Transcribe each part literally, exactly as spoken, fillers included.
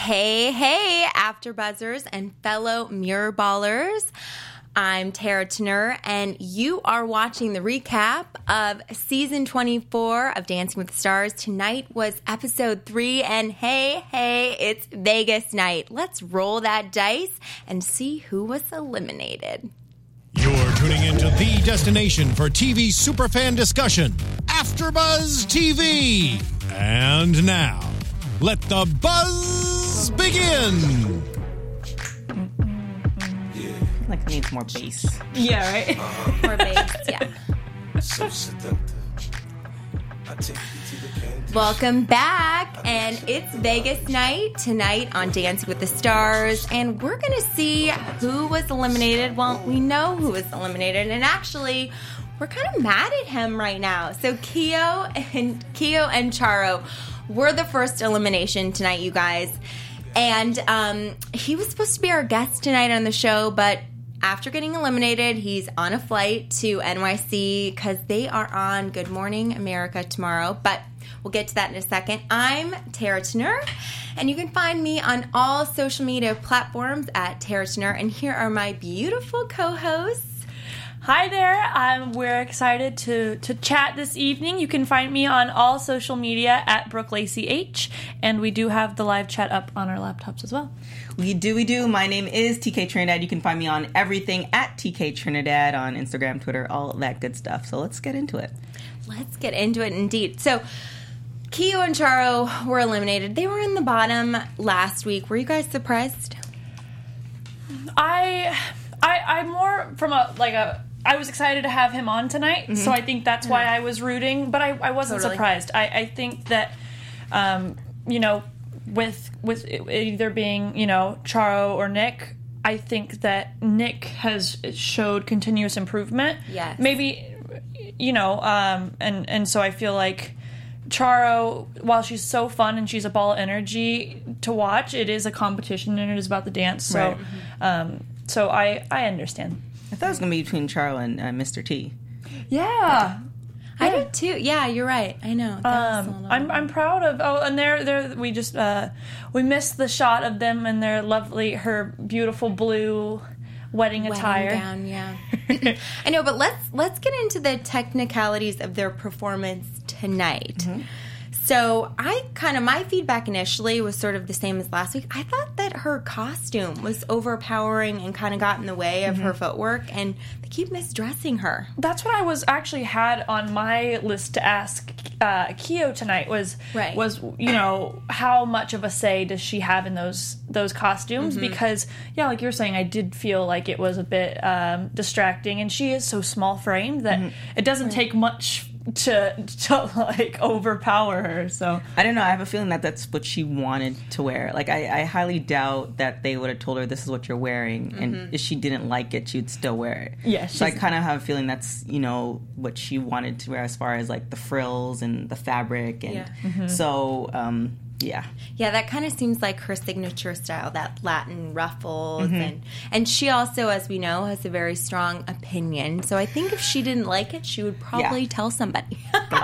Hey, hey, AfterBuzzers and fellow Mirror Ballers. I'm Tara Tenner, and you are watching the recap of Season twenty-four of Dancing with the Stars. Tonight was Episode three, and hey, hey, it's Vegas night. Let's roll that dice and see who was eliminated. You're tuning into the destination for T V superfan discussion, AfterBuzz T V. And now, let the buzz begin. Like it needs more bass. Yeah, right? More bass, yeah. So seductive. I take you to the candy. Welcome back, and it's Vegas night tonight on Dancing with the Stars, and we're going to see who was eliminated. Well, we know who was eliminated, and actually, we're kind of mad at him right now. So Keo and Keo and Charo were the first elimination tonight, you guys, and um, he was supposed to be our guest tonight on the show, but after getting eliminated, he's on a flight to N Y C because they are on Good Morning America tomorrow. But we'll get to that in a second. I'm Tara Tenner, and you can find me on all social media platforms at Tara Tenner. And here are my beautiful co-hosts. Hi there. Um, we're excited to, to chat this evening. You can find me on all social media at Brooke Lacey H, and we do have the live chat up on our laptops as well. We do, we do. My name is T K Trinidad. You can find me on everything at T K Trinidad on Instagram, Twitter, all that good stuff. So let's get into it. Let's get into it indeed. So Keo and Charo were eliminated. They were in the bottom last week. Were you guys surprised? I, I, I'm more from a, like a, I was excited to have him on tonight, mm-hmm. so I think that's why I was rooting, but I, I wasn't Totally. surprised. I, I think that, um, you know, with with it either being, you know, Charo or Nick, I think that Nick has showed continuous improvement. Yes. Maybe, you know, um, and, and so I feel like Charo, while she's so fun and she's a ball of energy to watch, it is a competition and it is about the dance. So, Right. um, so I, I understand. I thought it was going to be between Charo and uh, Mister T. Yeah. I did too. Yeah, you're right. I know. That was a Um, little- I'm I'm proud of. Oh, and there there we just uh, we missed the shot of them in their lovely, her beautiful blue wedding, Wedding attire. gown, yeah. I know, but let's let's get into the technicalities of their performance tonight. Mm-hmm. So I kind of, my feedback initially was sort of the same as last week. I thought that her costume was overpowering and kind of got in the way of Mm-hmm. her footwork, and they keep misdressing her. That's what I was actually had on my list to ask uh, Keo tonight was Right. was you know, how much of a say does she have in those those costumes? Mm-hmm. Because yeah, like you're saying, I did feel like it was a bit um, distracting, and she is so small framed that Mm-hmm. it doesn't take much to to like overpower her. So I don't know. I have a feeling that that's what she wanted to wear. Like, I, I highly doubt that they would have told her this is what you're wearing, Mm-hmm. and if she didn't like it, she'd still wear it. Yeah, So I she's- kind of have a feeling that's, you know, what she wanted to wear as far as, like, the frills and the fabric. And Yeah. Mm-hmm. so, um, yeah. Yeah, that kind of seems like her signature style, that Latin ruffles. Mm-hmm. And, and she also, as we know, has a very strong opinion. So I think if she didn't like it, she would probably Yeah. tell somebody.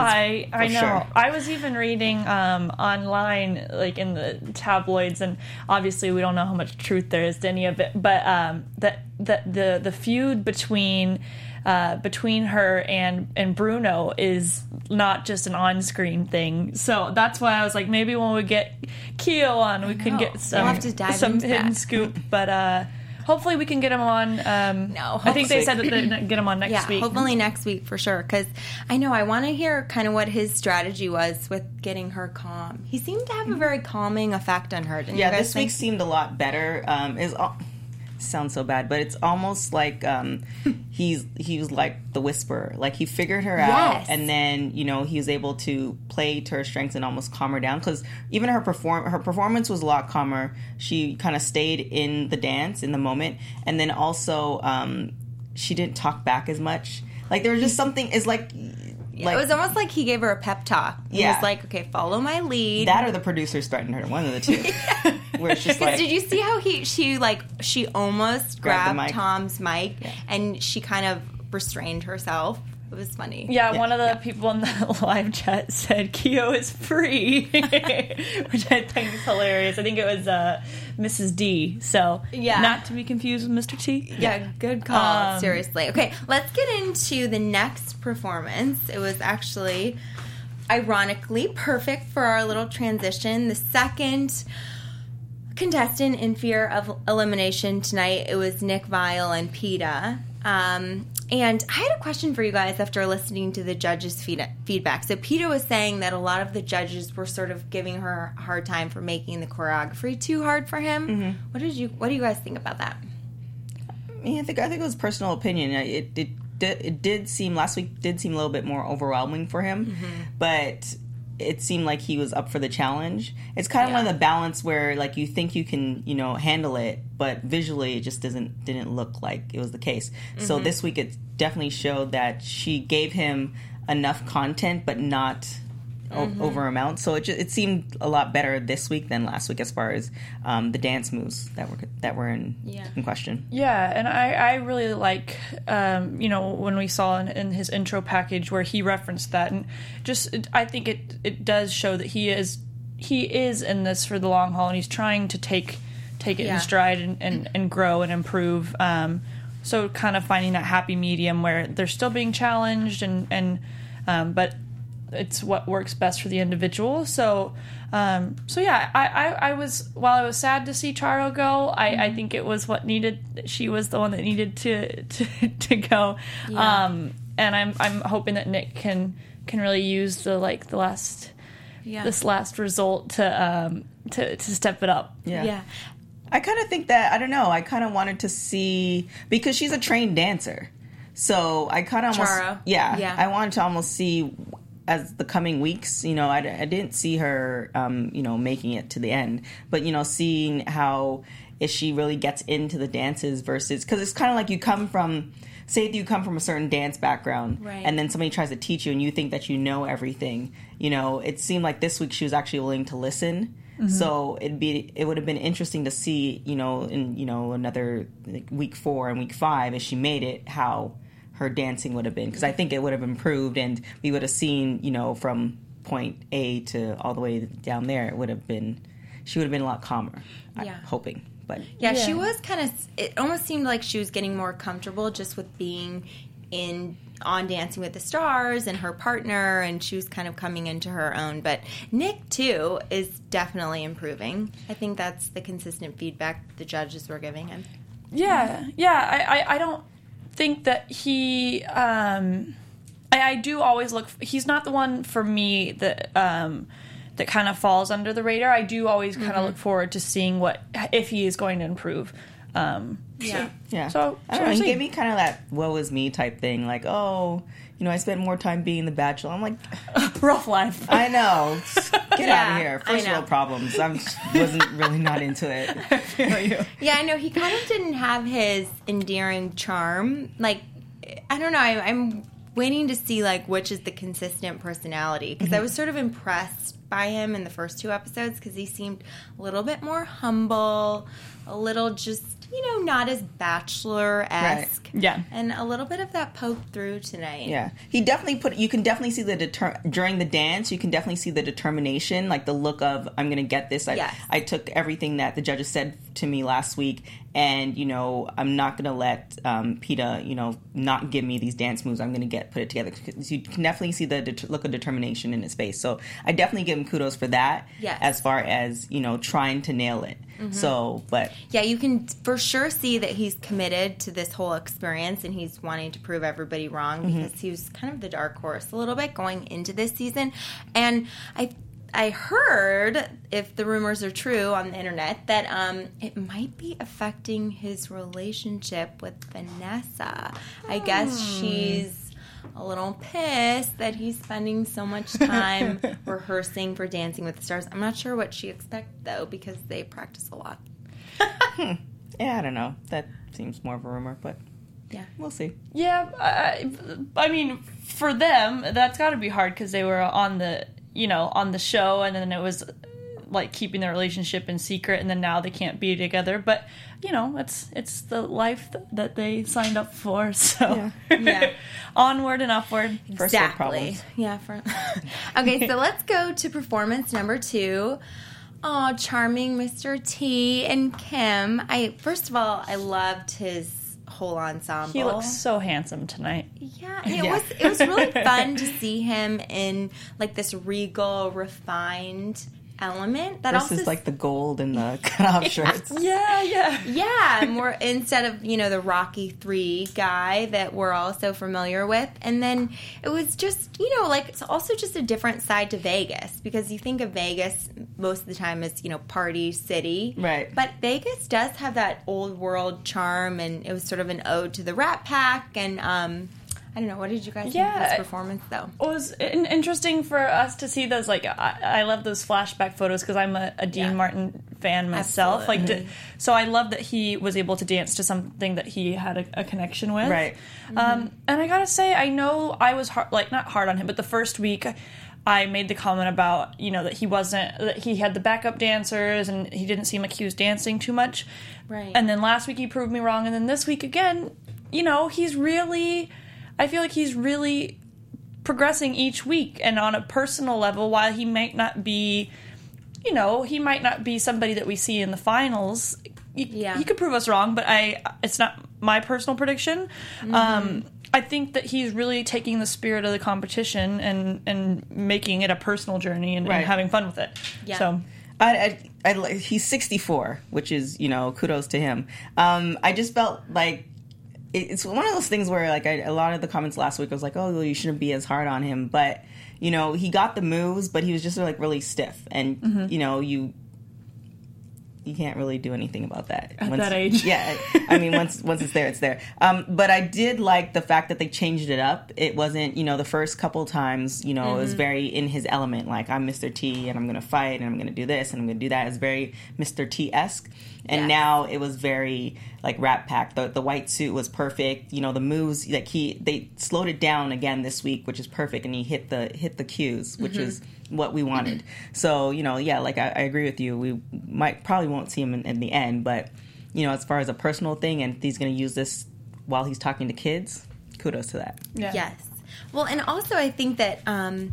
I I For know. sure. I was even reading um, online, like in the tabloids, and obviously we don't know how much truth there is to any of it. But um, that that the the feud between uh, between her and and Bruno is not just an on-screen thing. So that's why I was like, maybe when we get Keo on, we can know. get some We'll have to dive some into hidden that. scoop. But uh, hopefully we can get him on. Um, No, I think they hopefully. said that they're gonna get him on next yeah, week. hopefully next week for sure. Because I know I want to hear kind of what his strategy was with getting her calm. He seemed to have a very calming effect on her. Didn't Yeah, you guys this think? week seemed a lot better. Um, is al- sounds so bad, but it's almost like um, he's he was like the whisperer. Like, he figured her Yes. out, and then, you know, he was able to play to her strengths and almost calm her down. Because even her perform her performance was a lot calmer. She kind of stayed in the dance, in the moment, and then also um, she didn't talk back as much. Like, there was just something. Is like. Yeah, it was almost like he gave her a pep talk. He Yeah. was like, okay, follow my lead. That or the producers threatened her, one of the two. Where it's just Because like, did you see how he she like she almost Grabbed the grabbed mic. Tom's mic Yeah. and she kind of restrained herself? It was funny. Yeah, Yeah, one of the yeah. people in the live chat said Keo is free, which I think is hilarious. I think it was uh, Missus D. So, Yeah. not to be confused with Mister T. Yeah, good call. Um, Seriously. Okay, let's get into the next performance. It was actually, ironically, perfect for our little transition. The second contestant in fear of elimination tonight, it was Nick Viall and PETA. Um, and I had a question for you guys after listening to the judges' feed- feedback. So PETA was saying that a lot of the judges were sort of giving her a hard time for making the choreography too hard for him. Mm-hmm. What did you? What do you guys think about that? I mean, I think I think it was personal opinion. It it did it did seem last week did seem a little bit more overwhelming for him, Mm-hmm. but it seemed like he was up for the challenge. It's kind of Yeah. one of the balance where like you think you can you know handle it, but visually it just doesn't didn't look like it was the case. So Mm-hmm. this week it definitely showed that she gave him enough content, but not o- Mm-hmm. over amount. So it just, it seemed a lot better this week than last week as far as um, the dance moves that were that were in Yeah. in question. Yeah, and I, I really like, um, you know, when we saw in, in his intro package where he referenced that, and just it, I think it it does show that he is he is in this for the long haul, and he's trying to take take it Yeah. in stride and, and, and grow and improve. Um, so kind of finding that happy medium where they're still being challenged, and and um, but it's what works best for the individual. So, um, so yeah, I, I, I was, while I was sad to see Charo go, I, I think it was what needed, she was the one that needed to, to, to go. Yeah. Um, and I'm, I'm hoping that Nick can, can really use the, like the last, Yeah. this last result to, um, to, to step it up. Yeah. Yeah. I kind of think that, I don't know, I kind of wanted to see, because she's a trained dancer. So I kind of almost, Charo. yeah, Yeah. I wanted to almost see as the coming weeks, you know, I, I didn't see her, um, you know, making it to the end, but, you know, seeing how if she really gets into the dances versus, because it's kind of like you come from, say you come from a certain dance background, Right. and then somebody tries to teach you and you think that you know everything, you know, it seemed like this week she was actually willing to listen. So it'd be it would have been interesting to see, you know, in you know another like, week four and week five, if she made it, how her dancing would have been, because I think it would have improved, and we would have seen, you know, from point A to all the way down there, it would have been she would have been a lot calmer. Yeah. I'm hoping, but Yeah, she Yeah. was kind of. It almost seemed like she was getting more comfortable just with being in on Dancing with the Stars and her partner, and she was kind of coming into her own. But Nick too is definitely improving. I think that's the consistent feedback the judges were giving him. Yeah, yeah. I, I, I don't think that he. Um, I, I do always look. He's not the one for me that um, that kind of falls under the radar. I do always kind of look forward to seeing what if he is going to improve. Um, Yeah. yeah. So- I so don't know. we'll He see. gave me kind of that "woe is me" type thing, like, oh, you know, I spent more time being the Bachelor. I'm like, rough life. I know, Just get out Yeah, of here. I First know. world problems. I wasn't really not into it. Yeah, I know he kind of didn't have his endearing charm. Like, I don't know. I, I'm waiting to see like which is the consistent personality, because I was sort of impressed by him in the first two episodes because he seemed a little bit more humble, a little just you know not as Bachelor-esque, Yeah. and a little bit of that poked through tonight. Yeah, he definitely put. You can definitely see the deter during the dance. You can definitely see the determination, like the look of "I'm going to get this." I, Yes. I took everything that the judges said to me last week, and you know, I'm not going to let um, PETA, you know, not give me these dance moves. I'm going to get put it together. 'Cause you can definitely see the det- look of determination in his face. So I definitely give him kudos for that. Yes. As far as you know, trying to nail it. So, but Yeah, you can for sure see that he's committed to this whole experience and he's wanting to prove everybody wrong because he was kind of the dark horse a little bit going into this season. And I I heard, if the rumors are true on the internet, that um, it might be affecting his relationship with Vanessa. I guess she's a little pissed that he's spending so much time rehearsing for Dancing with the Stars. I'm not sure what she expects, though, because they practice a lot. yeah, I don't know. That seems more of a rumor, but Yeah. we'll see. Yeah, I, I mean, for them, that's got to be hard because they were on the, you know, on the show, and then it was like keeping their relationship in secret, and then now they can't be together. But you know, it's it's the life th- that they signed up for. So Yeah. Yeah. onward and upward. First world Exactly. problems. Yeah. For, okay, so let's go to performance number two. Oh, charming Mister T and Kim. I first of all, I loved his whole ensemble. He looks so handsome tonight. Yeah, and it Yeah. was it was really fun to see him in like this regal, refined element that Versus also like the gold and the cutoff shirts. Yeah, yeah. yeah, more instead of, you know, the Rocky three guy that we're all so familiar with. And then it was just, you know, like it's also just a different side to Vegas, because you think of Vegas most of the time as, you know, party city. Right. But Vegas does have that old world charm, and it was sort of an ode to the Rat Pack. And um I don't know, what did you guys think of Yeah. his performance though? It was in- interesting for us to see those. Like, I, I love those flashback photos because I'm a, a Dean Yeah. Martin fan myself. Like, Absolutely. to, so I love that he was able to dance to something that he had a, a connection with. Right. Um, and I gotta say, I know I was hard, like not hard on him, but the first week I made the comment about, you know, that he wasn't, that he had the backup dancers and he didn't seem like he was dancing too much. Right. And then last week he proved me wrong, and then this week again, you know, he's really. I feel like he's really progressing each week, and on a personal level, while he might not be, you know, he might not be somebody that we see in the finals. He, Yeah. he could prove us wrong, but I, it's not my personal prediction. Mm-hmm. Um, I think that he's really taking the spirit of the competition and, and making it a personal journey and, Right. and having fun with it. Yeah. So, I, I, I, he's sixty-four, which is, you know, kudos to him. Um, I just felt like it- it's one of those things where, like, I, a lot of the comments last week was like, oh, well, you shouldn't be as hard on him. But, you know, he got the moves, but he was just, like, really stiff. And, Mm-hmm. you know, you you can't really do anything about that. At Once- that age. Yeah. I mean, once once it's there, it's there. Um, but I did like the fact that they changed it up. It wasn't, you know, the first couple times, you know, Mm-hmm. it was very in his element. Like, I'm Mister T and I'm going to fight and I'm going to do this and I'm going to do that. It's very Mister T-esque. And Yes. now it was very, like, Rat Pack. The, the white suit was perfect. You know, the moves, like, he, they slowed it down again this week, which is perfect. And he hit the, hit the cues, which is what we wanted. So, you know, yeah, like, I, I agree with you. We might, probably won't see him in, in the end, but, you know, as far as a personal thing, and he's going to use this while he's talking to kids, kudos to that. yeah. Yes. Well, and also I think that um,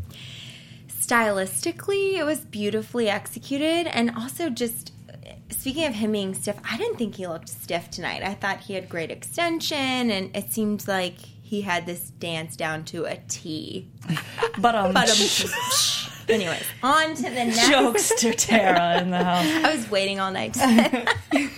stylistically it was beautifully executed, and also just speaking of him being stiff, I didn't think he looked stiff tonight. I thought he had great extension, and it seemed like he had this dance down to a T. But, um, But um, anyways, on to the next. jokes to Tara in the house. I was waiting all night to say that.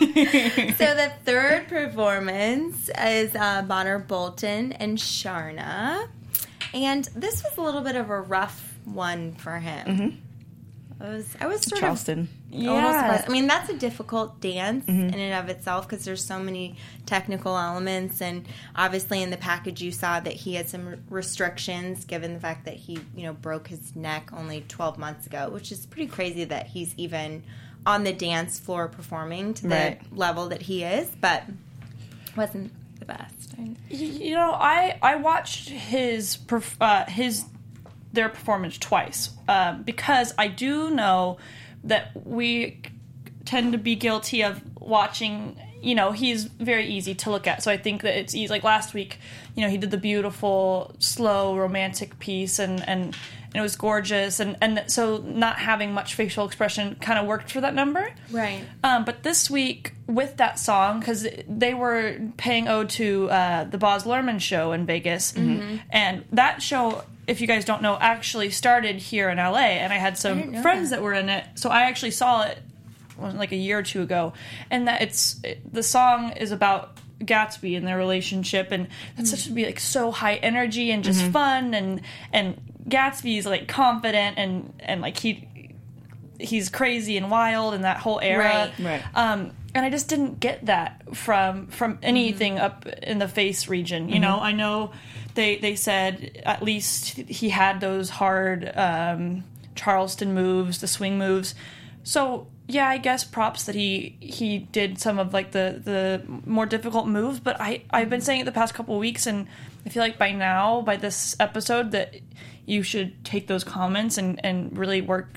So the third performance is uh, Bonner Bolton and Sharna. And this was a little bit of a rough one for him. Mm-hmm. I was, I was sort Charleston. of Yeah. almost surprised. I mean, that's a difficult dance Mm-hmm. in and of itself because there's so many technical elements. And obviously in the package you saw that he had some restrictions given the fact that he, you know, broke his neck only twelve months ago, which is pretty crazy that he's even on the dance floor performing to the Right. level that he is, but wasn't the best. You know, I I watched his perf- uh, his their performance twice uh, because I do know that we tend to be guilty of watching. You know, he's very easy to look at, so I think that it's easy. Like last week, you know, he did the beautiful, slow, romantic piece, and and, and it was gorgeous, and and so not having much facial expression kind of worked for that number. Right. Um, but this week, with that song, because they were paying ode to uh, the Baz Luhrmann show in Vegas, and that show, if you guys don't know, actually started here in L A, and I had I some didn't know friends that. that were in it, so I actually saw it like a year or two ago, and that it's it, the song is about Gatsby and their relationship, and it's such to be like so high energy and just fun, and and Gatsby's like confident and and like he he's crazy and wild and that whole era. Right. Right. Um, and I just didn't get that from from anything up in the face region. You know, I know they they said at least he had those hard um, Charleston moves, the swing moves. So yeah, I guess props that he he did some of like the the more difficult moves. But I I've been saying it the past couple of weeks, and I feel like by now, by this episode, that you should take those comments and and really work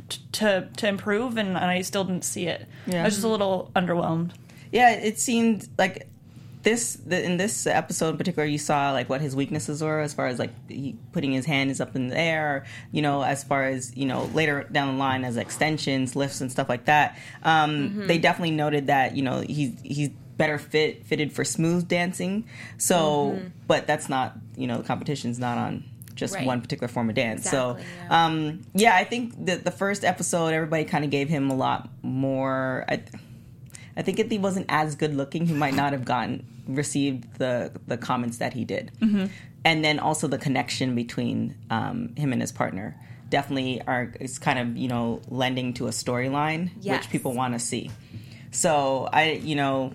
t- to to improve, and, and I still didn't see it. Yeah. I was just a little underwhelmed. Yeah, it seemed like this the, in this episode in particular, you saw like what his weaknesses were as far as like he putting his hands up in the air, you know, as far as, you know, later down the line as extensions, lifts, and stuff like that. Um, mm-hmm. They definitely noted that, you know, he's he's better fit fitted for smooth dancing. So, mm-hmm. but that's not, you know, the competition's not on just right. one particular form of dance. Exactly, so, yeah. um, yeah, I think that the first episode, everybody kind of gave him a lot more. I, I think if he wasn't as good looking, he might not have gotten received the the comments that he did. Mm-hmm. And then also the connection between um, him and his partner definitely are is kind of, you know, lending to a storyline yes. which people want to see. So I, you know,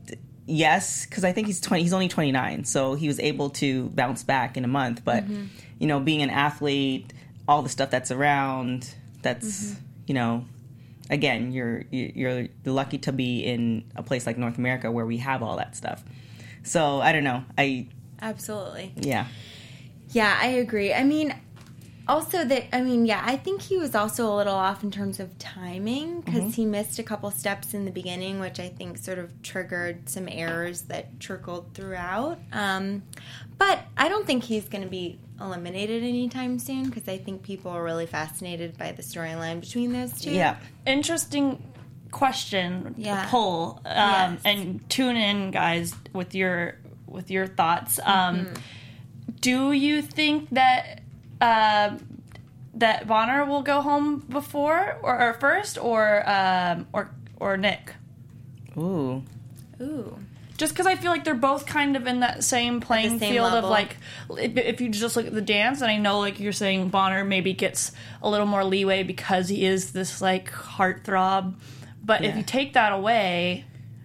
yes, because I think he's twenty. He's only twenty-nine, so he was able to bounce back in a month. But mm-hmm. you know, being an athlete, all the stuff that's around, that's mm-hmm. you know. Again, you're you're lucky to be in a place like North America where we have all that stuff. So I don't know. I absolutely yeah yeah I agree. I mean, also that I mean yeah I think he was also a little off in terms of timing because mm-hmm. he missed a couple steps in the beginning, which I think sort of triggered some errors that trickled throughout. Um, but I don't think he's going to be eliminated anytime soon because I think people are really fascinated by the storyline between those two. Yeah. Interesting question, yeah. poll, um, yes. and tune in, guys, with your with your thoughts. Um, mm-hmm. Do you think that uh, that Bonner will go home before or, or first, or um, or or Nick? Ooh, ooh. Just because I feel like they're both kind of in that same playing same field level. of, like, if you just look at the dance, and I know, like you're saying, Bonner maybe gets a little more leeway because he is this, like, heartthrob. But yeah. if you take that away,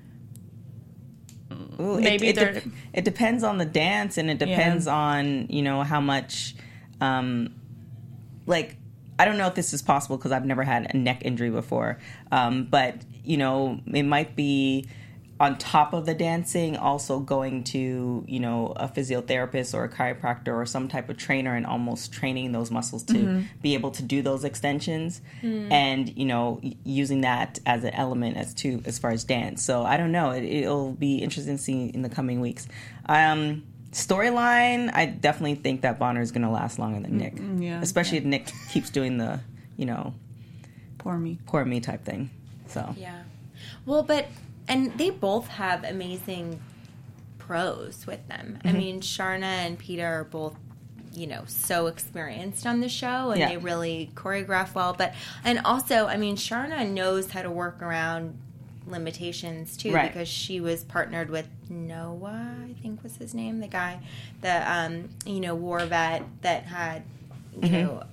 Ooh, maybe it, it, they're... de- it depends on the dance, and it depends yeah. on, you know, how much, um, like, I don't know if this is possible because I've never had a neck injury before. Um, but, you know, it might be... on top of the dancing, also going to, you know, a physiotherapist or a chiropractor or some type of trainer and almost training those muscles to mm-hmm. be able to do those extensions mm. and, you know, using that as an element as to as far as dance. So I don't know. It, it'll be interesting to see in the coming weeks. Um, storyline, I definitely think that Bonner is going to last longer than Nick. Mm, yeah, Especially yeah. if Nick keeps doing the, you know, poor me. Poor me type thing. So yeah. Well, but... And they both have amazing pros with them. Mm-hmm. I mean, Sharna and Peter are both, you know, so experienced on the show, and yeah. they really choreograph well. But and also, I mean, Sharna knows how to work around limitations too, right. because she was partnered with Noah, I think was his name, the guy, the um, you know, war vet that had, you mm-hmm. know,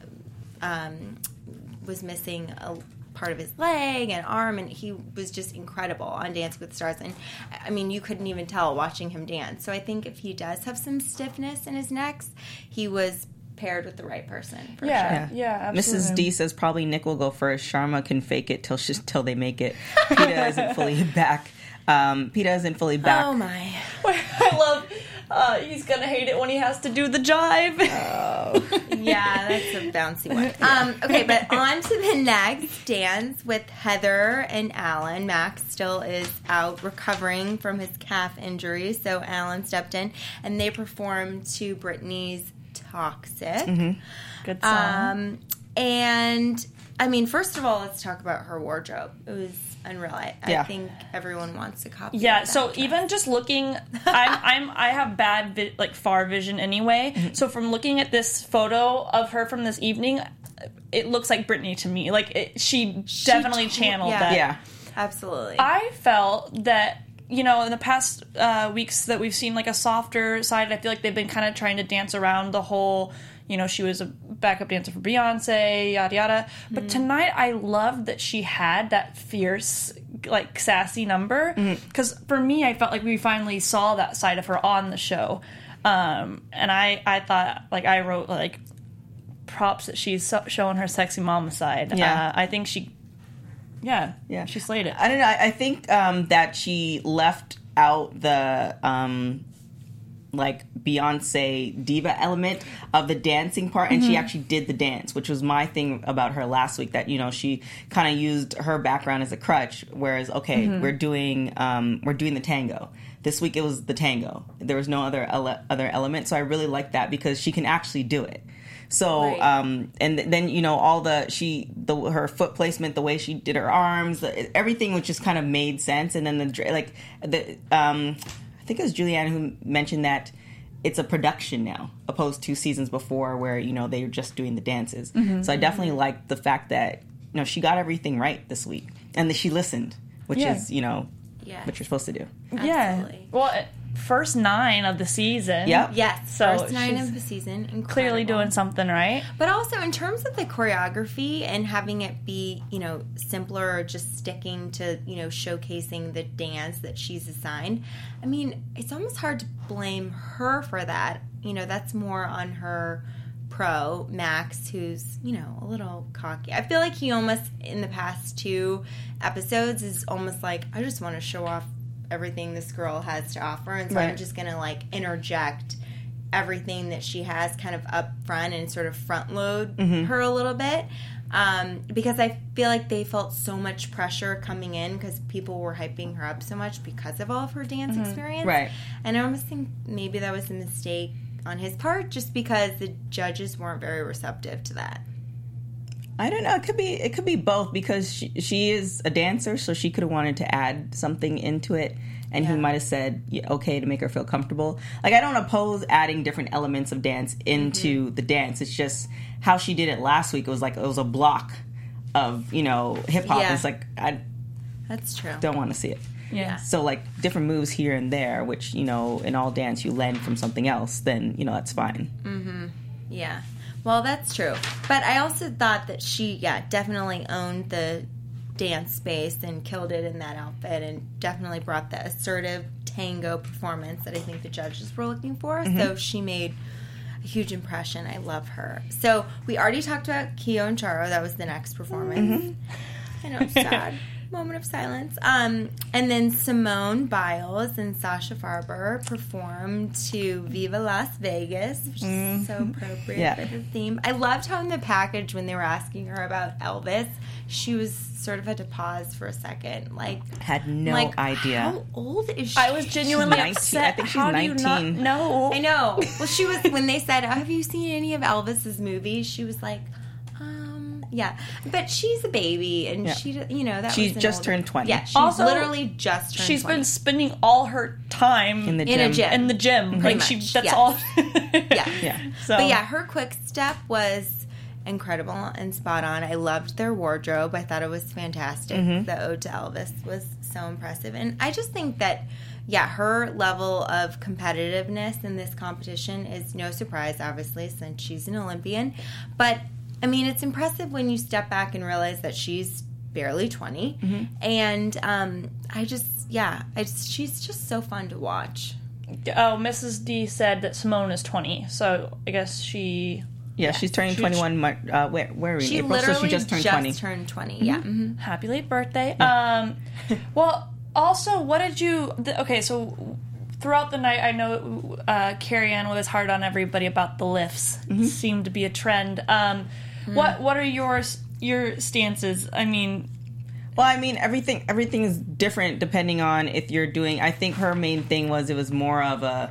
um, was missing a part of his leg and arm, and he was just incredible on Dancing with the Stars. And I mean, you couldn't even tell watching him dance. So I think if he does have some stiffness in his necks, he was paired with the right person for yeah, sure. Yeah, absolutely. Missus D says probably Nick will go first. Sharma can fake it till she, till they make it. PETA isn't fully back. Um, PETA isn't fully back. Oh my! I love. Uh, he's gonna hate it when he has to do the jive. Oh. Yeah, that's a bouncy one. Um, okay, but on to the next dance with Heather and Alan. Max still is out recovering from his calf injury, so Alan stepped in, and they performed to Britney's Toxic. Mm-hmm. Good song. Um, and, I mean, first of all, let's talk about her wardrobe. It was unreal. I, yeah. I think everyone wants to copy. Yeah. That So dress. even just looking, I'm I'm I have bad vi- like far vision anyway. Mm-hmm. So from looking at this photo of her from this evening, it looks like Britney to me. Like it, she, she definitely to- channeled yeah. that. Yeah. Absolutely. I felt that, you know, in the past uh, weeks that we've seen like a softer side, I feel like they've been kind of trying to dance around the whole, you know, she was a backup dancer for Beyonce, yada yada. But mm-hmm. tonight I loved that she had that fierce, like, sassy number. Because mm-hmm. for me, I felt like we finally saw that side of her on the show. Um, and I, I thought, like, I wrote, like, props that she's so- showing her sexy mama side. Yeah. Uh, I think she... Yeah, yeah, she slayed it. I don't know. I, I think um, that she left out the um, like Beyonce diva element of the dancing part, and mm-hmm. she actually did the dance, which was my thing about her last week, that, you know, she kind of used her background as a crutch, whereas, okay, mm-hmm. we're doing um, we're doing the tango. This week it was the tango. There was no other ele- other element, so I really like that because she can actually do it. So, right. um, and then, you know, all the, she, the, her foot placement, the way she did her arms, the, everything was just kind of made sense. And then the, like, the, um, I think it was Julianne who mentioned that it's a production now, opposed to seasons before where, you know, they were just doing the dances. Mm-hmm. So I definitely mm-hmm. liked the fact that, you know, she got everything right this week. And that she listened, which yeah. is, you know, yeah. what you're supposed to do. Absolutely. Yeah. Well, first nine of the season. Yep. Yes, so first nine of the season. Incredible. Clearly doing something right. But also in terms of the choreography and having it be, you know, simpler or just sticking to, you know, showcasing the dance that she's assigned. I mean, it's almost hard to blame her for that. You know, that's more on her pro, Max, who's, you know, a little cocky. I feel like he almost, in the past two episodes, is almost like, I just want to show off everything this girl has to offer, and so right. I'm just gonna like interject everything that she has kind of up front and sort of front load mm-hmm. her a little bit, um, because I feel like they felt so much pressure coming in because people were hyping her up so much because of all of her dance mm-hmm. experience, right? And I almost think maybe that was a mistake on his part, just because the judges weren't very receptive to that. I don't know. It could be. It could be both, because she, she is a dancer, so she could have wanted to add something into it, and yeah. he might have said yeah, okay to make her feel comfortable. Like, I don't oppose adding different elements of dance into mm-hmm. the dance. It's just how she did it last week. It was like it was a block of, you know, hip hop. Yeah. It's like I. That's true. Don't want to see it. Yeah. So like different moves here and there, which, you know, in all dance you lend from something else, then, you know, that's fine. Mm-hmm. Yeah. Well, that's true. But I also thought that she, yeah, definitely owned the dance space and killed it in that outfit, and definitely brought the assertive tango performance that I think the judges were looking for. Mm-hmm. So she made a huge impression. I love her. So we already talked about Keo and Charo. That was the next performance. Mm-hmm. I know, it's sad. Moment of silence. Um, and then Simone Biles and Sasha Farber performed to Viva Las Vegas, which mm-hmm. is so appropriate yeah. for the theme. I loved how in the package, when they were asking her about Elvis, she was sort of had to pause for a second. Like, had no like, idea. How old is she? I was genuinely upset. I think she's how nineteen. Do you not know? I know. Well, she was, when they said, oh, have you seen any of Elvis's movies? She was like, yeah, but she's a baby, and yeah. she, you know, that she was just older, turned twenty. Yeah, she's also, literally just turned she's twenty. Been spending all her time in the in gym. A gym. In the gym, Pretty like much. she. That's yeah. all. yeah, yeah. So. But yeah, her quick step was incredible and spot on. I loved their wardrobe. I thought it was fantastic. Mm-hmm. The ode to Elvis was so impressive, and I just think that. Yeah, her level of competitiveness in this competition is no surprise, obviously, since she's an Olympian. But, I mean, it's impressive when you step back and realize that she's barely twenty. Mm-hmm. And um, I just, yeah, I just, she's just so fun to watch. Oh, Missus D said that Simone is twenty, so I guess she... Yeah, she's turning she, twenty-one. Uh, where, where are we? She April, literally so she just turned just twenty. turned twenty, Mm-hmm. yeah. Mm-hmm. Happy late birthday. Yeah. Um, well... Also, what did you... The, okay, so throughout the night, I know uh, Carrie Ann was hard on everybody about the lifts. Mm-hmm. Seemed to be a trend. Um, mm. What What are your your stances? I mean... Well, I mean, everything everything is different depending on if you're doing... I think her main thing was it was more of a...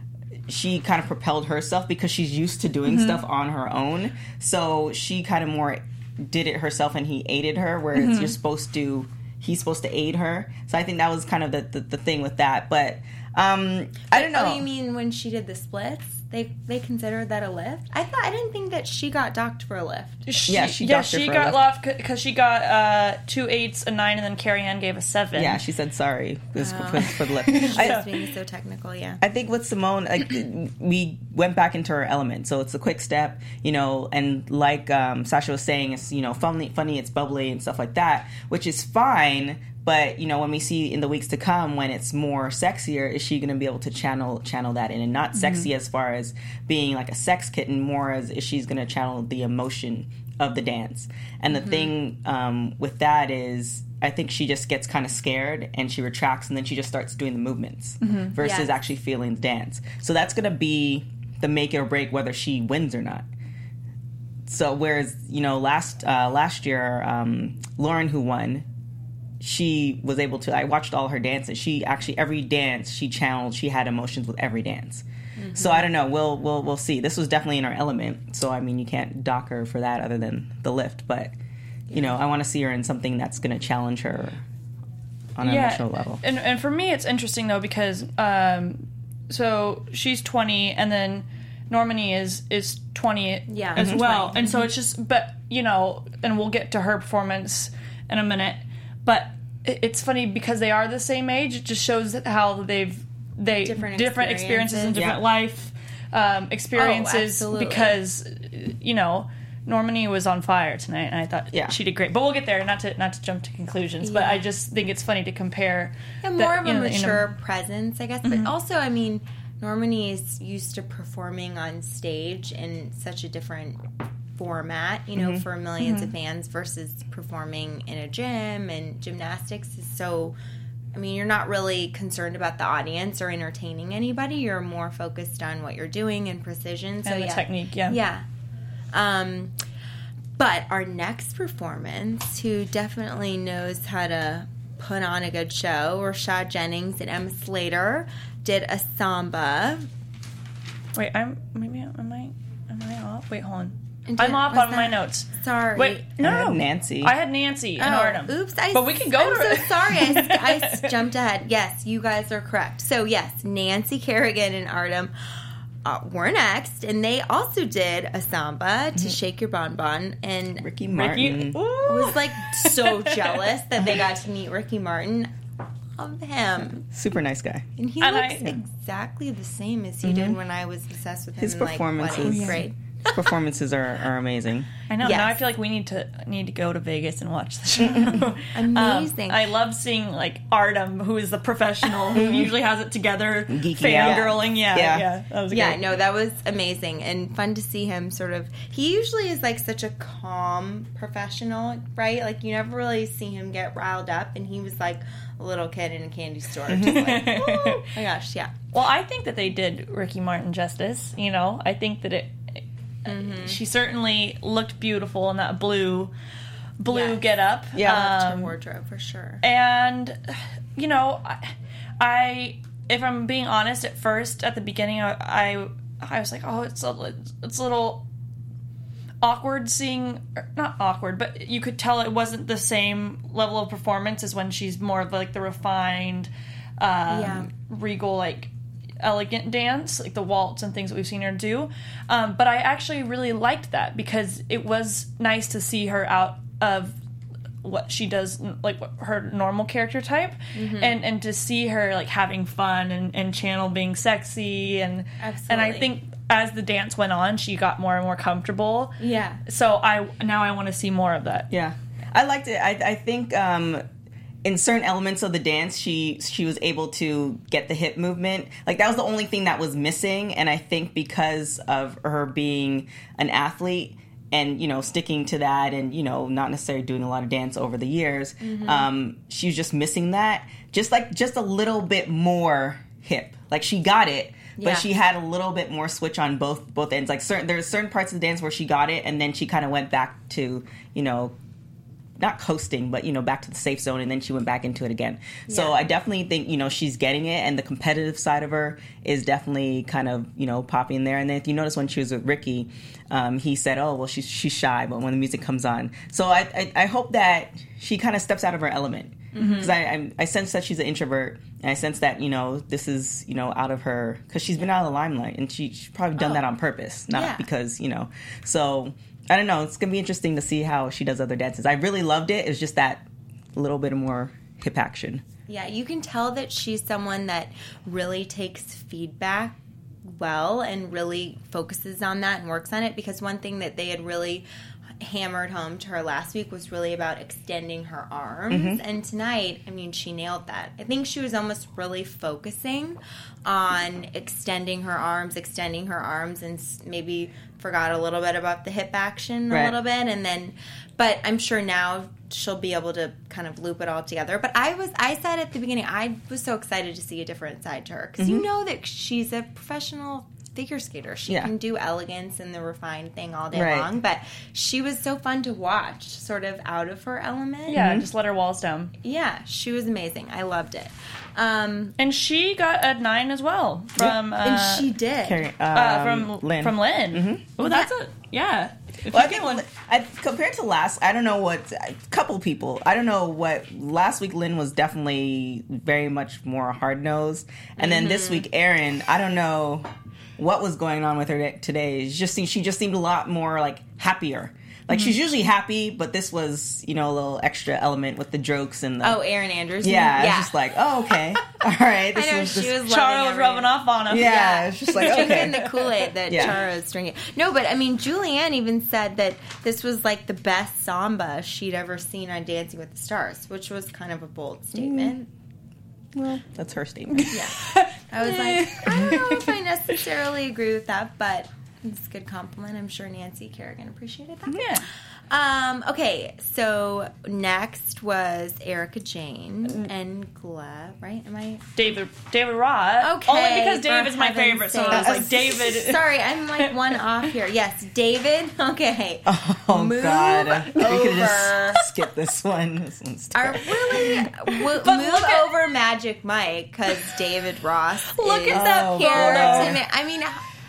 She kind of propelled herself because she's used to doing mm-hmm. stuff on her own. So she kind of more did it herself and he aided her, whereas mm-hmm. you're supposed to... He's supposed to aid her. So I think that was kind of the, the, the thing with that. But um, I don't know. Oh, you mean when she did the splits? They they considered that a lift? I thought I didn't think that she got docked for a lift. She, yeah, she, yeah, docked her she for got a lift. left because she got uh, two eights, a nine, and then Carrie Ann gave a seven. Yeah, she said sorry this oh. for, for the lift. She's I, being so technical, yeah. I think with Simone, like, we went back into her element. So it's a quick step, you know, and like um, Sasha was saying, it's, you know, funny, funny, it's bubbly and stuff like that, which is fine. But, you know, when we see in the weeks to come, when it's more sexier, is she going to be able to channel channel that in? And not sexy mm-hmm. as far as being like a sex kitten, more as is she's going to channel the emotion of the dance. And the mm-hmm. thing um, with that is I think she just gets kind of scared and she retracts and then she just starts doing the movements versus Yes. actually feeling the dance. So that's going to be the make or break whether she wins or not. So whereas, you know, last uh, last year, um, Lauren, who won, she was able to, I watched all her dances. She actually, every dance she channeled, she had emotions with every dance. Mm-hmm. So I don't know, we'll, we'll, we'll see. This was definitely in her element. So, I mean, you can't dock her for that other than the lift. But, you know, I want to see her in something that's going to challenge her on an emotional level. And, and for me, it's interesting, though, because, um, so she's twenty, and then Normani is, is twenty Yeah, as mhm. well. twenty. And so it's just, but, you know, and we'll get to her performance in a minute. But it- it's funny because they are the same age. It just shows that how they've, they, Different different experiences and different Yeah. life um, experiences. absolutely. Because, you know, Normani was on fire tonight, and I thought Yeah. she did great. But we'll get there, not to not to jump to conclusions. But Yeah. I just think it's funny to compare. And the- more of a you know, you know, mature presence, I guess. But Mm-hmm. also, I mean, Normani is used to performing on stage in such a different format, you Mm-hmm. know, for 1000000s of fans versus performing in a gym, and gymnastics is so. I mean, you're not really concerned about the audience or entertaining anybody. You're more focused on what you're doing and precision. So and the yeah. technique, yeah. Yeah. Um, but our next performance, who definitely knows how to put on a good show, Rashad Jennings and Emma Slater did a samba. Wait, I'm maybe am I am I off? Wait, hold on. And I'm did- off was on my that- notes. Sorry. Wait, no, I had no, Nancy. I had Nancy and Oh, Artem. oops. I, But we can go I'm to so it. sorry. I, I s- jumped ahead. Yes, you guys are correct. So, yes, Nancy Kerrigan and Artem uh, were next, and they also did a samba to Shake Your Bon Bon. And Ricky Ricky, Martin. I was like so jealous that they got to meet Ricky Martin. Love him. Super nice guy. And he And looks I- exactly the same as he did when I was obsessed with him His in like what, performances. eighth grade. His performances are, are amazing. I know. Yes. Now I feel like we need to need to go to Vegas and watch the show. Amazing. Um, I love seeing like Artem, who is the professional, who usually has it together, Geeking out. fangirling. Yeah, Yeah. yeah, that was Yeah, great. no, that was amazing and fun to see him sort of. He usually is like such a calm professional, right? Like you never really see him get riled up, and he was like a little kid in a candy store, just like, oh my gosh, yeah. Well, I think that they did Ricky Martin justice. You know, I think that it. Mm-hmm. She certainly looked beautiful in that blue, blue Yes. get up. Yeah. Loved Um, her wardrobe for sure. And, you know, I, I, if I'm being honest, at first, at the beginning, I, I, I was like, oh, it's a, it's a little awkward seeing, or not awkward, but you could tell it wasn't the same level of performance as when she's more of like the refined, um, Yeah. regal, like, elegant dance, like the waltz and things that we've seen her do. Um, but I actually really liked that because it was nice to see her out of what she does, like what her normal character type, and and to see her like having fun and, and Channel being sexy and and I Absolutely. think as the dance went on, she got more and more comfortable. Yeah. So I now I want to see more of that. Yeah, I liked it. I, I think um, in certain elements of the dance, she she was able to get the hip movement. Like that was the only thing that was missing, and I think because of her being an athlete and you know sticking to that, and you know not necessarily doing a lot of dance over the years, um, she was just missing that. Just like just a little bit more hip. Like she got it. But Yeah. she had a little bit more switch on both both ends. Like certain, there's certain parts of the dance where she got it, and then she kind of went back to, you know, not coasting, but you know, back to the safe zone, and then she went back into it again. So Yeah. I definitely think you know she's getting it, and the competitive side of her is definitely kind of you know popping there. And then if you notice when she was with Ricky, um, he said, "Oh, well, she's she's shy, but when the music comes on." So I I, I hope that she kind of steps out of her element. Because I, I I sense that she's an introvert, and I sense that you know this is you know out of her because she's been out of the limelight, and she, she's probably done Oh. that on purpose, not Yeah. because you know. So I don't know. It's gonna be interesting to see how she does other dances. I really loved it. It was just that little bit more hip action. Yeah, you can tell that she's someone that really takes feedback well and really focuses on that and works on it, because one thing that they had really hammered home to her last week was really about extending her arms. Mm-hmm. And tonight, I mean, she nailed that. I think she was almost really focusing on extending her arms, extending her arms, and s- maybe forgot a little bit about the hip action a Right. little bit. And then, but I'm sure now she'll be able to kind of loop it all together. But I was, I said at the beginning, I was so excited to see a different side to her. Because Mm-hmm. you know that she's a professional figure skater. She Yeah. can do elegance and the refined thing all day Right. long. But she was so fun to watch, sort of out of her element. Yeah, just let her walls down. Yeah, she was amazing. I loved it. Um, And she got a nine as well from uh, and she did. Carrie, um, uh, from Lynn. from Lynn. Oh, that's a yeah. If Well, I you think get one- I, compared to last, I don't know what a couple people. I don't know what last week. Lynn was definitely very much more hard nosed, and then this week, Erin. I don't know what was going on with her today. It just seemed, she just seemed a lot more like happier. Like she's usually happy, but this was, you know, a little extra element with the jokes and the Oh, Erin Anderson. yeah. yeah. It's just like, oh, okay, all right. This I know was she this, was Charo loving was every- rubbing off on him. yeah, Yeah. It's just like drinking okay. the Kool-Aid that Yeah. Charo's drinking. No, but I mean, Julianne even said that this was like the best samba she'd ever seen on Dancing with the Stars, which was kind of a bold statement. Well, that's her statement. Yeah. I was like, I don't know if I necessarily agree with that, but it's a good compliment. I'm sure Nancy Kerrigan appreciated that. Yeah. Um, okay, so next was Erica Jane and Gleb, right? Am I David David Roth. okay? Only because for David's my heaven's favorite, so I was sake. like David. Sorry, I'm like one off here. Yes, David. Okay. Oh Move God, we could over. have just skipped this one. This one's Are terrible. really w- move look at- over Magic Mike because David Ross. Look is at that here photo. to me. I mean,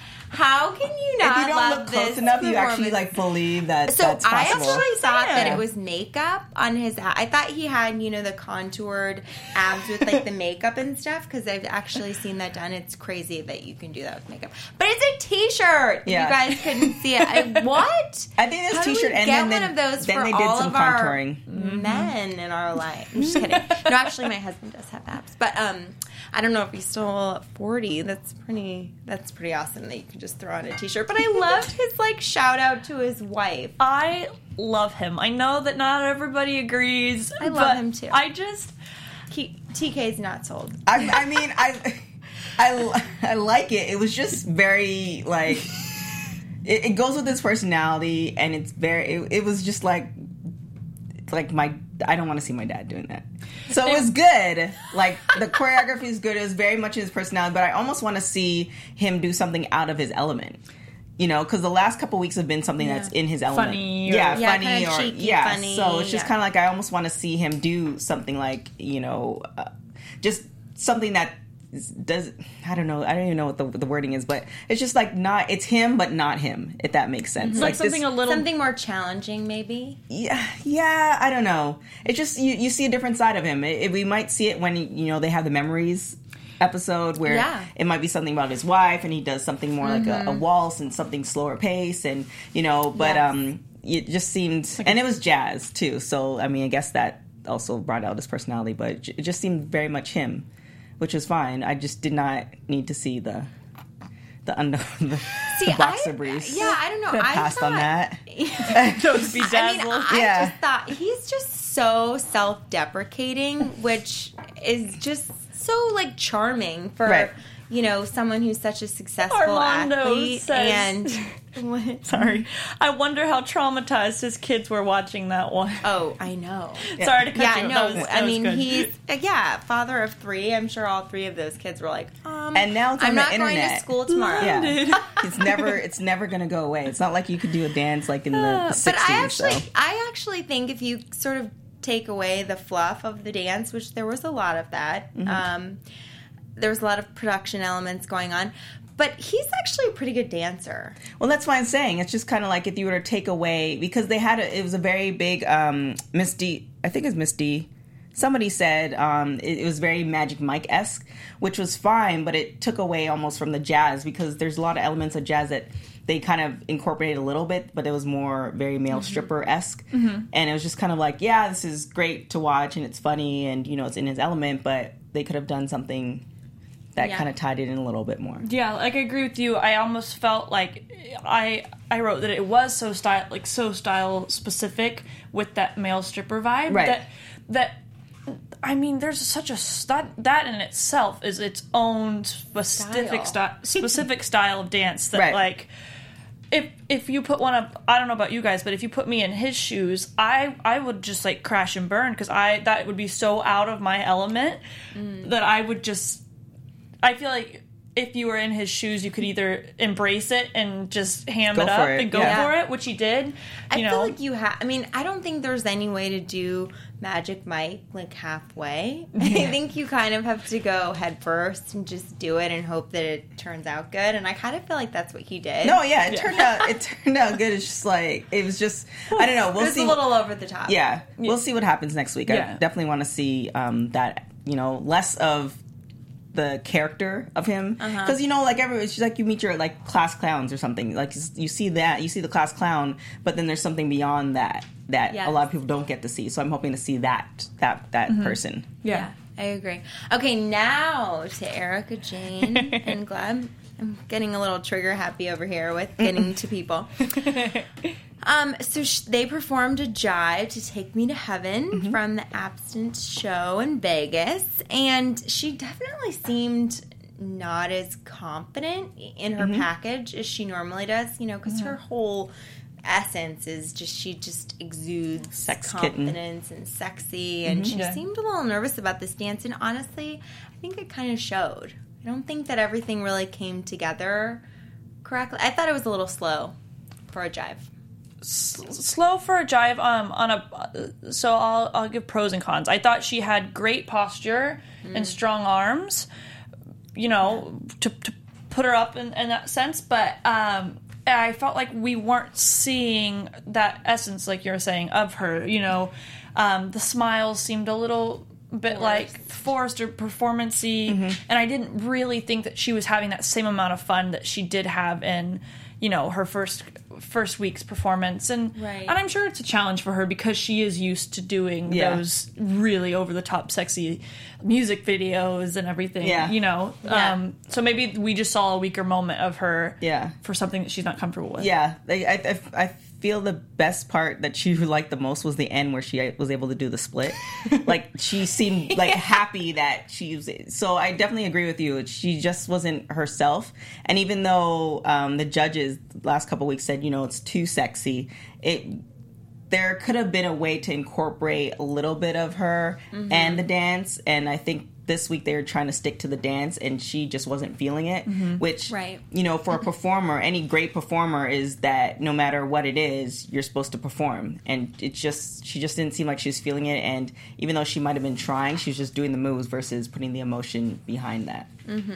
how can you not If you don't love look close this enough, you actually performance? like believe that So that's I possible. actually thought that Yeah. it was makeup on his. I thought he had, you know, the contoured abs with like the makeup and stuff because I've actually seen that done. It's crazy that you can do that with makeup, but it's a T-shirt. If Yeah. you guys couldn't see it. I, what? I think this How do we T-shirt, and get then, one of those then for they did all some of our contouring. men in our life. I'm just kidding. No, actually, my husband does have abs, but um, I don't know if he's still forty. That's pretty. That's pretty awesome that you can just throw on a T-shirt. But I loved his like shout out to his wife. I love him. I know that not everybody agrees. I love but him, too. I just He, T K's not sold. I, I mean, I, I, I like it. It was just very like, it, it goes with his personality, and it's very. It, it was just like, like my. I don't want to see my dad doing that. So it was good. Like the choreography is good. It was very much his personality, but I almost want to see him do something out of his element. You know, because the last couple weeks have been something that's in his element. Funny or- yeah, Yeah, funny kinda or cheeky, yeah. funny, So it's just yeah. kind of like I almost want to see him do something like you know, uh, just something that is- does I don't know I don't even know what the, the wording is, but it's just like not it's him but not him, if that makes sense. like something this, a little. Something more challenging, maybe. yeah, yeah, I don't know. It's just you, you see a different side of him. It, it- we might see it when you know they have the memories episode where Yeah. it might be something about his wife and he does something more like a, a waltz and something slower pace and you know but Yes. um it just seemed and it was jazz too, so I mean I guess that also brought out his personality, but it j- it just seemed very much him, which was fine. I just did not need to see the the under the, See, the boxer I, briefs. Yeah, I don't know. Could have I passed thought, on that. Don't be I mean, dazzled. I Yeah. just thought he's just so self-deprecating, which is just so like charming for Right. you know someone who's such a successful Armando athlete. says- And what? Sorry. I wonder how traumatized his kids were watching that one. Oh, I know. Sorry to cut Yeah, you. no. That was, that I was mean, good. he's uh, yeah, father of three. I'm sure all three of those kids were like, um, And now it's on I'm the not going to internet. school tomorrow. Yeah, it's never it's never gonna go away. It's not like you could do a dance like in the, the But sixties. I actually, so. I actually think if you sort of take away the fluff of the dance, which there was a lot of that, Mm-hmm. um, there was a lot of production elements going on. But he's actually a pretty good dancer. Well, that's why I'm saying it's just kind of like if you were to take away, because they had a, it was a very big um, Miss D. I think it's Miss D. Somebody said um, it, it was very Magic Mike esque, which was fine, but it took away almost from the jazz because there's a lot of elements of jazz that they kind of incorporated a little bit, but it was more very male stripper esque, and it was just kind of like, yeah, this is great to watch and it's funny and you know it's in his element, but they could have done something that Yeah. kind of tied it in a little bit more. Yeah, like I agree with you. I almost felt like I I wrote that it was so style like so style specific with that male stripper vibe. Right. That that I mean, there's such a that that in itself is its own specific Style. style specific style of dance that Right. like. If if you put one up, I don't know about you guys, but if you put me in his shoes, I I would just like crash and burn because I that would be so out of my element that I would just. I feel like if you were in his shoes, you could either embrace it and just ham Go it up for it, and go yeah. for it, which he did. You I know, feel like you have. I mean, I don't think there's any way to do Magic Mike like halfway. I think you kind of have to go head first and just do it and hope that it turns out good. And I kind of feel like that's what he did. No, yeah, it turned out it turned out good. It's just like it was just I don't know. We'll it was see. a little over the top. Yeah, we'll see what happens next week. Yeah. I definitely want to see um, that. You know, less of the character of him because Uh-huh. you know, like every it's just like you meet your like class clowns or something. Like you see that you see the class clown, but then there's something beyond that that Yes. a lot of people don't get to see. So I'm hoping to see that that that person. Yeah, I agree. Okay, now to Erica Jane and Gleb. I'm getting a little trigger happy over here with getting to people. Um, so sh- they performed a jive to Take Me to Heaven Mm-hmm. from the Abstinence show in Vegas, and she definitely seemed not as confident in her Mm-hmm. package as she normally does, you know, because her whole essence is just she just exudes Sex kitten. confidence and sexy, and she Yeah. seemed a little nervous about this dance, and honestly, I think it kind of showed. I don't think that everything really came together correctly. I thought it was a little slow for a jive. slow for a jive. Um, on a so I'll I'll give pros and cons. I thought she had great posture and strong arms. You know, to to put her up in, in that sense, but um. I felt like we weren't seeing that essence, like you were saying, of her. You know, um, the smiles seemed a little bit like forced or performancy, and I didn't really think that she was having that same amount of fun that she did have in, you know, her first first week's performance. And Right. and I'm sure it's a challenge for her because she is used to doing Yeah. those really over the top, sexy music videos and everything. Yeah. You know, Yeah. um, so maybe we just saw a weaker moment of her. Yeah. For something that she's not comfortable with. Yeah, I, I, I feel the best part that she liked the most was the end where she was able to do the split. Like she seemed like happy that she was. So I definitely agree with you. She just wasn't herself. And even though um, the judges the last couple weeks said, you know, it's too sexy, it there could have been a way to incorporate a little bit of her and the dance. And I think this week they were trying to stick to the dance and she just wasn't feeling it, which, Right. you know, for a performer, any great performer is that no matter what it is, you're supposed to perform. And it just, she just didn't seem like she was feeling it. And even though she might have been trying, she was just doing the moves versus putting the emotion behind that.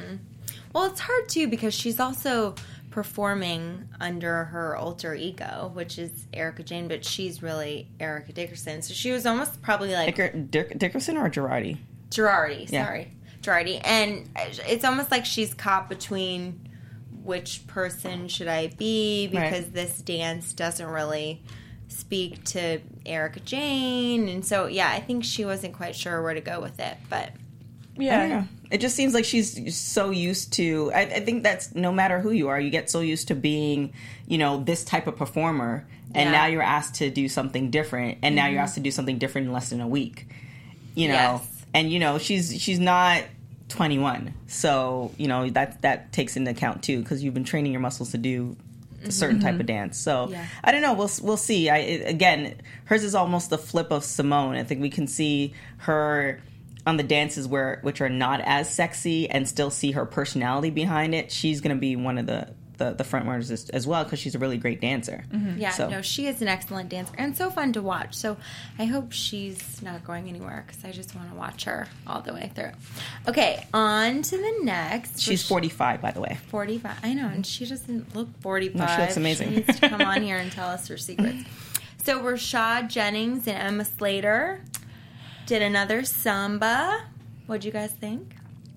Well, it's hard too because she's also performing under her alter ego, which is Erica Jane, but she's really Erica Dickerson. So she was almost probably like Dicker, Dick, Dickerson or Girardi? Girardi, Yeah. sorry, Girardi, and it's almost like she's caught between which person should I be because Right. this dance doesn't really speak to Erica Jane, and so yeah, I think she wasn't quite sure where to go with it, but. Yeah. I don't know. It just seems like she's so used to. I, I think that's no matter who you are, you get so used to being, you know, this type of performer, and Yeah. now you're asked to do something different, and now you're asked to do something different in less than a week. You know, Yes. and you know she's she's not twenty-one, so you know that that takes into account too because you've been training your muscles to do a certain type of dance. So Yeah. I don't know. We'll we'll see. I it, again, hers is almost the flip of Simone. I think we can see her on the dances where which are not as sexy and still see her personality behind it. She's going to be one of the the, the front runners as, as well because she's a really great dancer. Yeah, So- no, she is an excellent dancer and so fun to watch. So I hope she's not going anywhere because I just want to watch her all the way through. Okay, on to the next. She's which- forty-five, by the way. forty-five. I know, and she doesn't look forty-five. No, she looks amazing. She needs to come on here and tell us her secrets. So Rashad Jennings and Emma Slater did another samba. What'd you guys think?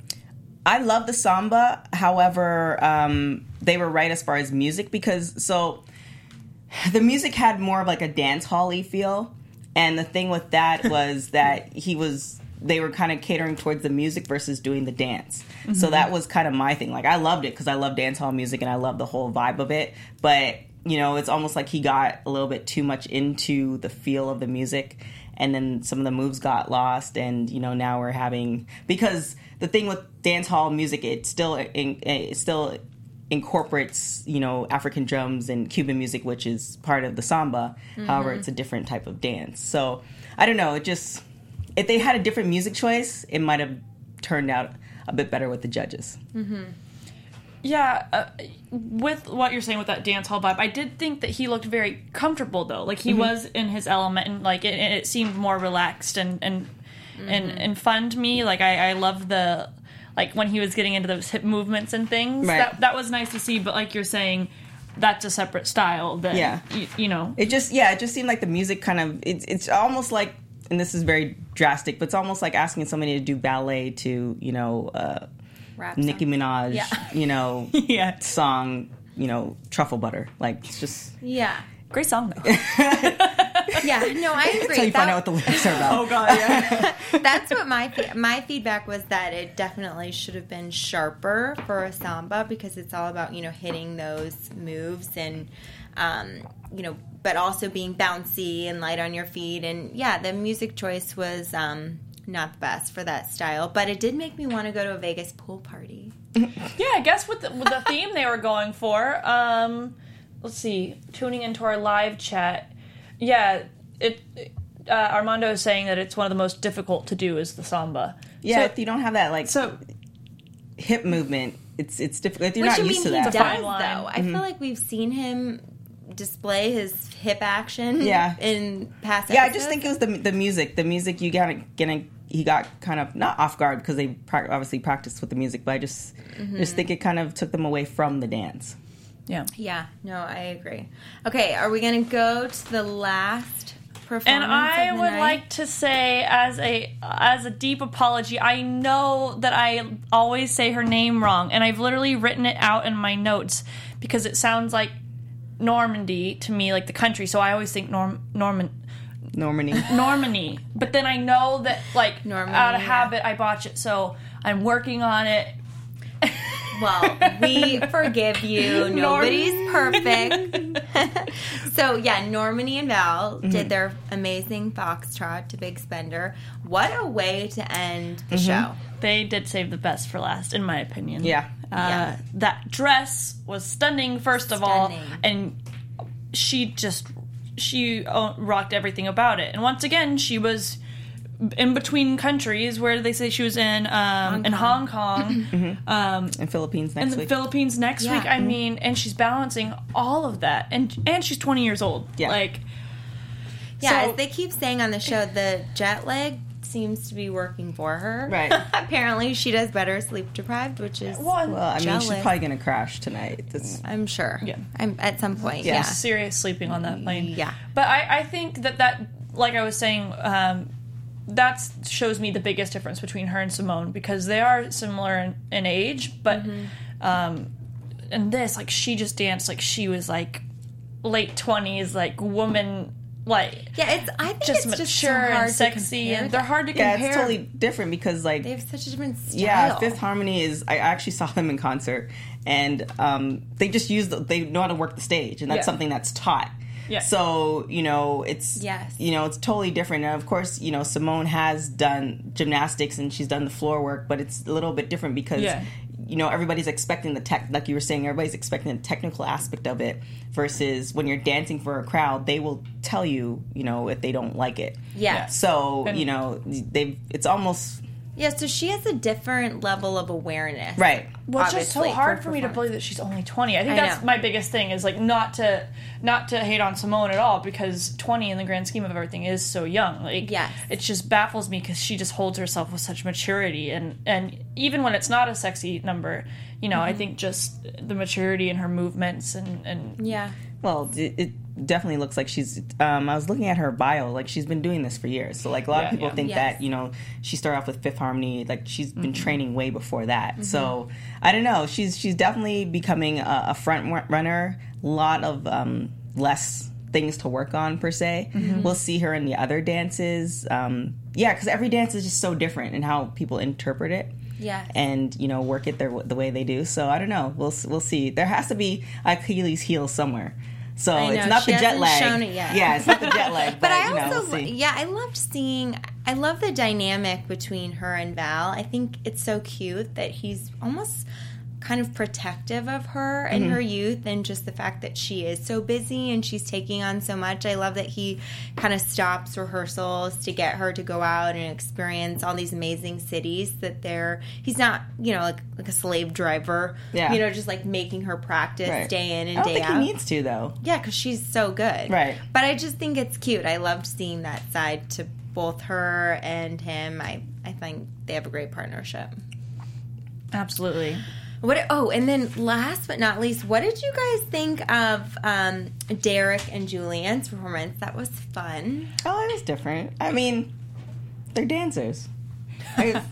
I love the samba. However, um, they were right as far as music because so the music had more of like a dance hall-y feel. And the thing with that was that he was they were kind of catering towards the music versus doing the dance. Mm-hmm. So that was kind of my thing. Like, I loved it because I love dance hall music and I love the whole vibe of it. But, you know, it's almost like he got a little bit too much into the feel of the music. And then some of the moves got lost. And, you know, now we're having... Because the thing with dance hall music, it still, it still incorporates, you know, African drums and Cuban music, which is part of the samba. Mm-hmm. However, it's a different type of dance. So, I don't know. It just... If they had a different music choice, it might have turned out a bit better with the judges. Mm-hmm. Yeah, uh, with what you're saying with that dance hall vibe, I did think that he looked very comfortable, though. Like, he mm-hmm. was in his element, and, like, it, it seemed more relaxed and and, mm-hmm. and and fun to me. Like, I, I loved the... Like, when he was getting into those hip movements and things. Right. That, that was nice to see, but like you're saying... That's a separate style. That, yeah. you, you know. It just, yeah, it just seemed like the music kind of... It's, it's almost like... And this is very drastic, but it's almost like asking somebody to do ballet to, you know, uh, Nicki Minaj, yeah. you know, yeah. song, you know, Truffle Butter. Like, it's just... Yeah. Great song, though. Yeah, no, I agree. That's how you that, find out what the lyrics are about. Oh, God, yeah. That's what my my feedback was, that it definitely should have been sharper for a samba, because it's all about, you know, hitting those moves and, um, you know, but also being bouncy and light on your feet. And, yeah, the music choice was um, not the best for that style, but it did make me want to go to a Vegas pool party. Yeah, I guess with the, with the theme they were going for, um, let's see, tuning into our live chat, yeah, it uh, Armando is saying that it's one of the most difficult to do is the samba. Yeah, so, if you don't have that, like, so hip movement, it's it's difficult. If you're Which, not I used mean, to he that. does, Fine though. line. I feel like we've seen him display his hip action Yeah. in past Yeah, I episodes. just think it was the the music. The music, you got getting he got kind of not off guard because they pra- obviously practiced with the music, but I just Mm-hmm. just think it kind of took them away from the dance. yeah. Yeah, no, I agree. Okay, are we going to go to the last performance And I of the would night? like to say, as a as a deep apology, I know that I always say her name wrong, and I've literally written it out in my notes because it sounds like Normandy to me, like the country. So I always think Norm Norman Normandy. Normany. But then I know that, like, Normany, out of yeah. habit, I botch it. So I'm working on it. Well, we forgive you. Nobody's perfect. So, yeah, Normani and Val Mm-hmm. did their amazing foxtrot to Big Spender. What a way to end the Mm-hmm. show. They did save the best for last, in my opinion. Yeah. Uh, Yeah. That dress was stunning, first of all. Stunning. And she just, she uh, rocked everything about it. And once again, she was in between countries. Where did they say she was in? Um, in Hong Kong. um, In Philippines in next the week. Philippines next Yeah. week. I mean, and she's balancing all of that. And and she's twenty years old. Yeah. Like, Yeah, so- as they keep saying on the show, the jet lag seems to be working for her. Right. Apparently, she does better sleep deprived, which is well, well, I mean, jealous. she's probably going to crash tonight. That's, I'm sure. Yeah. I'm at some point. Yeah. Yeah. serious sleeping on that plane. Yeah. But I, I think that that, like I was saying, um, that shows me the biggest difference between her and Simone, because they are similar in, in age, but um, in this, like, she just danced like she was like late twenties, like woman, like Yeah, it's. I think just it's mature just so hard and to sexy, compare and they're them. hard to yeah, compare. it's totally different because, like, They have such a different style. yeah, Fifth Harmony is. I actually saw them in concert, and um, they just use. The, they know how to work the stage, and that's Yeah. something that's taught. Yeah. So, you know, it's Yes. you know, it's totally different. And of course, you know, Simone has done gymnastics and she's done the floor work, but it's a little bit different because Yeah. you know, everybody's expecting the tech, like you were saying, everybody's expecting the technical aspect of it versus when you're dancing for a crowd, they will tell you, you know, if they don't like it. Yeah. So, And- you know, they've it's almost Yeah, so she has a different level of awareness. right. Well, it's just so obviously, hard for for me to performance. believe that she's only twenty. I think I that's know. my biggest thing is like not to not to hate on Simone at all, because twenty in the grand scheme of everything is so young. Like, Yes. it just baffles me because she just holds herself with such maturity, and and even when it's not a sexy number, you know, Mm-hmm. I think just the maturity in her movements and and Yeah. Well, it, it definitely looks like she's. Um, I was looking at her bio, like she's been doing this for years. So, like a lot Yeah, of people yeah. think Yes. that you know she started off with Fifth Harmony, like she's been Mm-hmm. training way before that. So I don't know. She's she's definitely becoming a, a front ru- runner. A lot of um, less things to work on per se. Mm-hmm. We'll see her in the other dances. Um, yeah, because every dance is just so different in how people interpret it. Yes. And, you know, work it their, the way they do. So I don't know. We'll we'll see. There has to be Achilles' heel somewhere. So I know, it's not she the jet hasn't lag. shown it yet. Yeah, it's not the jet lag. But But, I you know, also, we'll see. yeah, I loved seeing, I love the dynamic between her and Val. I think it's so cute that he's almost kind of protective of her and Mm-hmm. her youth, and just the fact that she is so busy and she's taking on so much. I love that he kind of stops rehearsals to get her to go out and experience all these amazing cities that they're, he's not, you know, like like a slave driver, Yeah. you know, just like making her practice Right. day in and I don't day think out. he needs to, though. Yeah, because she's so good. Right. But I just think it's cute. I loved seeing that side to both her and him. I, I think they have a great partnership. Absolutely. What? Oh, and then last but not least, what did you guys think of um, Derek and Julianne's performance? That was fun. Oh, it was different. I mean, they're dancers. I,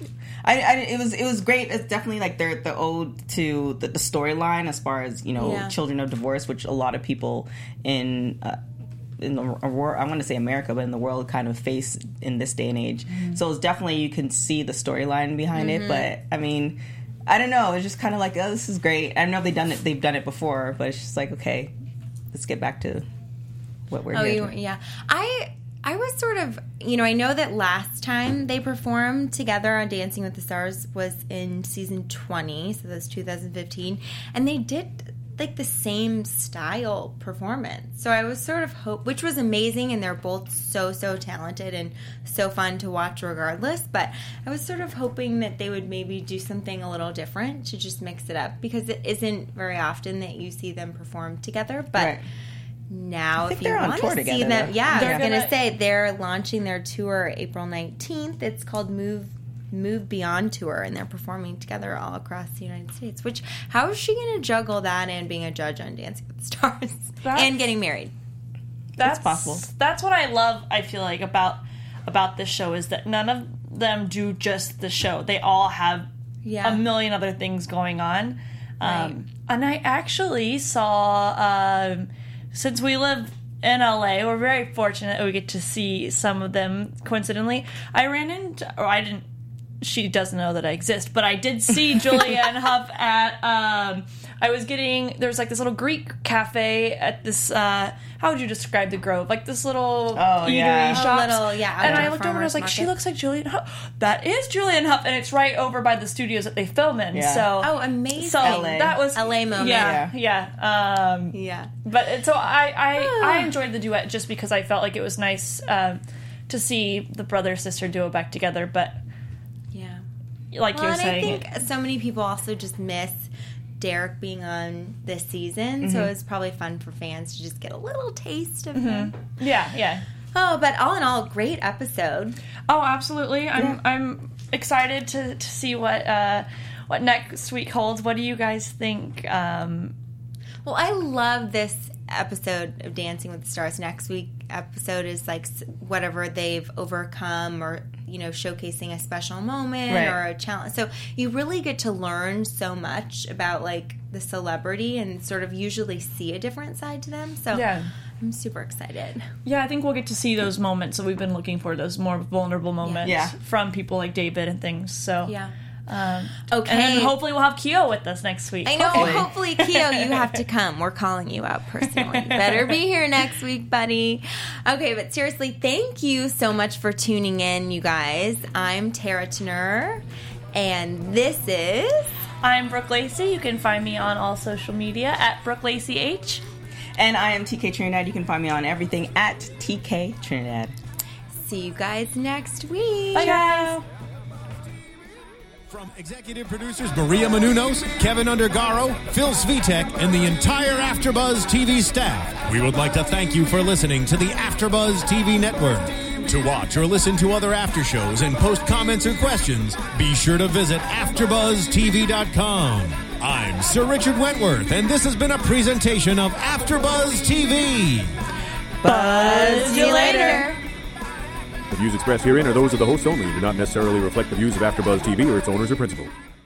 I, I, it was it was great. It's definitely like they're the ode to the, the storyline as far as, you know, Yeah. children of divorce, which a lot of people in uh, in the world, I want to say America, but in the world kind of face in this day and age. Mm-hmm. So it's definitely, you can see the storyline behind it. But I mean, I don't know. It's just kind of like, oh, this is great. I know they've done it. They've done it before, but it's just like, okay, let's get back to what we're Oh, here. you, to. yeah. I I was sort of, you know, I know that last time they performed together on Dancing with the Stars was in season twenty, so that's two thousand fifteen, and they did like the same style performance. So I was sort of hope, which was amazing, and they're both so so talented and so fun to watch regardless. But I was sort of hoping that they would maybe do something a little different to just mix it up, because it isn't very often that you see them perform together. But Right. now, I think if you they're on want tour to see together, them, though. yeah, They're I was gonna, gonna- say they're launching their tour April nineteenth. It's called Move Move Beyond Tour, and they're performing together all across the United States. Which, how is she going to juggle that and being a judge on Dancing with the Stars That- and getting married? That's possible. That's what I love. I feel like about about this show is that none of them do just the show. They all have Yeah. a million other things going on. Right. Um, and I actually saw, um, since we live in L A, we're very fortunate we get to see some of them. Coincidentally, I ran into, or I didn't. She doesn't know that I exist, but I did see Julianne Hough at. Um, I was getting there was like this little Greek cafe at this. Uh, how would you describe the Grove? Like this little eatery yeah. A shop. little, yeah, And I outdoor looked over and I was like, farmer's she market. looks like Julianne Hough. That is Julianne Hough, and it's right over by the studios that they film in. Yeah. So Oh, amazing. So L A. that was L A moment. Yeah, yeah. Um, Yeah. but it- so I, I, I enjoyed the duet just because I felt like it was nice um, to see the brother sister duo back together. But Yeah. like Well, you're and saying, I think so many people also just miss Derek being on this season, so it's probably fun for fans to just get a little taste of him. yeah, yeah. Oh, but all in all, great episode. Oh, absolutely. I'm I'm excited to, to see what uh, what next week holds. What do you guys think? Um, Well, I love this episode of Dancing with the Stars. Next week episode is like s- whatever they've overcome, or you know, showcasing a special moment Right. or a challenge. So you really get to learn so much about like the celebrity and sort of usually see a different side to them. So Yeah. I'm super excited. yeah, I think we'll get to see those moments that we've been looking for, those more vulnerable moments Yeah. from people like David and things. So Yeah. Um, Okay. and then hopefully we'll have Keo with us next week. I know. Hopefully. Hopefully, Keo, you have to come. We're calling you out personally. You better be here next week, buddy. Okay, but seriously, thank you so much for tuning in, you guys. I'm Tara Tanner, and this is... I'm Brooke Lacey. You can find me on all social media at Brooke Lacey H. And I am T K Trinidad. You can find me on everything at T K Trinidad. See you guys next week. Bye, guys. From executive producers Maria Menounos, Kevin Undergaro, Phil Svitek, and the entire AfterBuzz T V staff, we would like to thank you for listening to the AfterBuzz T V network. To watch or listen to other after shows and post comments or questions, be sure to visit after buzz T V dot com. I'm Sir Richard Wentworth, and this has been a presentation of AfterBuzz T V. Buzz you later. The views expressed herein are those of the hosts only and do not necessarily reflect the views of AfterBuzz T V or its owners or principals.